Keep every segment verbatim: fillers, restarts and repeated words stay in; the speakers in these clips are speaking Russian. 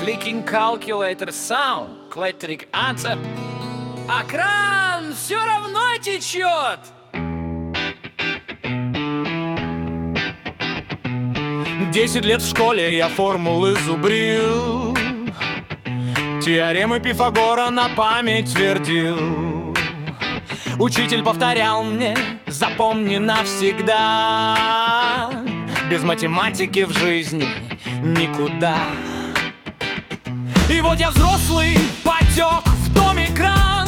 Clicking calculator sound, clattering answer. А кран все равно течет. Десять лет в школе я формулы зубрил, теоремы Пифагора на память твердил. Учитель повторял мне: запомни навсегда, без математики в жизни никуда. И вот я взрослый, потек в доме кран.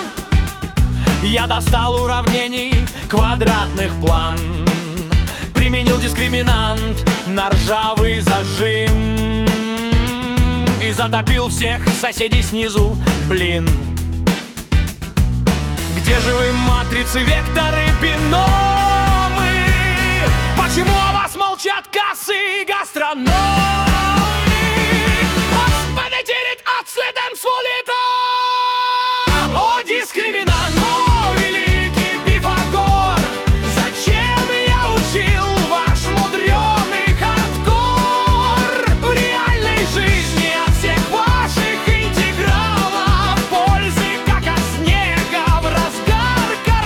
Я достал уравнений квадратных план, применил дискриминант на ржавый зажим и затопил всех соседей снизу, блин. Где же вы, матрицы, векторы, биномы? Почему о вас молчат кассы и гастрономы? Господи, дирит отследен сволита! О, дискриминант, о, великий Пифагор! Зачем я учил ваш мудреный хардкор? В реальной жизни от всех ваших интегралов пользы как от снега в разгар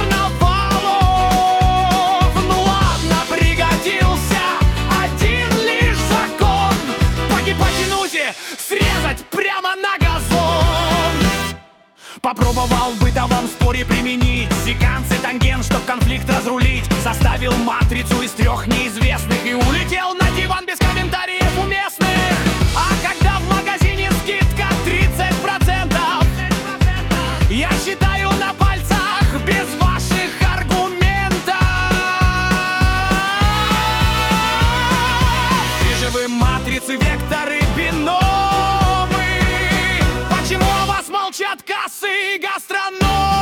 карнавалов. Ну ладно, пригодился один лишь закон: по гипотенузе срезать прямо на газон. Попробовал в бытовом споре применить секанс и тангент, чтоб конфликт разрулить. Составил матрицу из трех неизвестных и улетел на диван без комментариев уместных. А когда в магазине скидка тридцать процентов, я считаю на пальцах без ваших аргументов. Где же вы, матрицы, векторы, биномы? Почему о вас молчат кассы и гастрономы?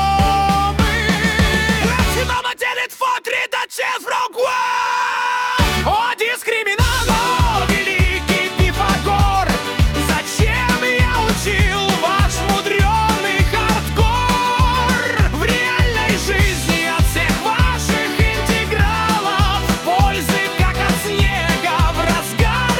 Рационально делит фотри до чефрогуа. О, дискриминант, о, великий Пифагор! Зачем я учил ваш мудреный хардкор? В реальной жизни от всех ваших интегралов пользы как от снега в разгар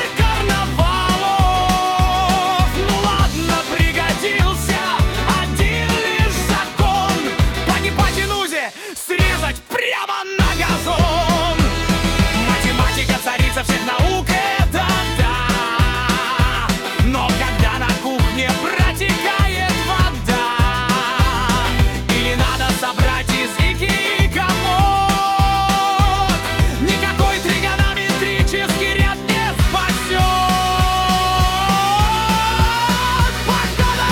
карнавалов. Ну ладно, пригодился один лишь закон: по гипотенузе срезать прямо на газон. Математика царица всех наук, это да. Но когда на кухне протекает вода, или надо собрать из Икеи комод, никакой тригонометрический ряд не спасет. Погнали!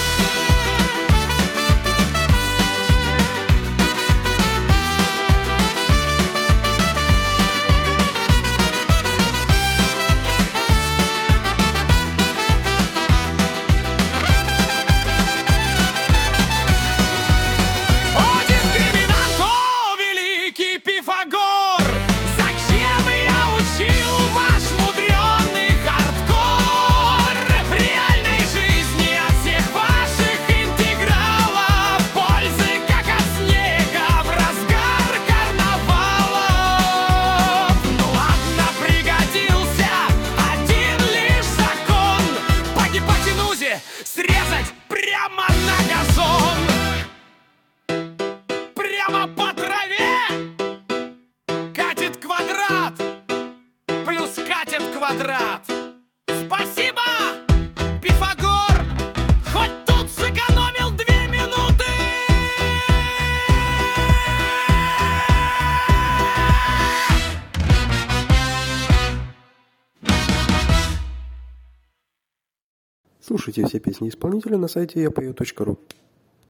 О, дискриминант, о, великий Пифагор! Зачем я учил ваш мудреный хардкор? В реальной жизни от всех ваших интегралов пользы как от снега в разгар карнавалов. Ну ладно, пригодился один лишь закон: по гипотенузе срезать прямо на газон. Прямо по траве катит квадрат, плюс катит квадрат. Спасибо, Пифагор, хоть тут сэкономил две минуты. Слушайте все песни исполнителя на сайте я пою точка ру.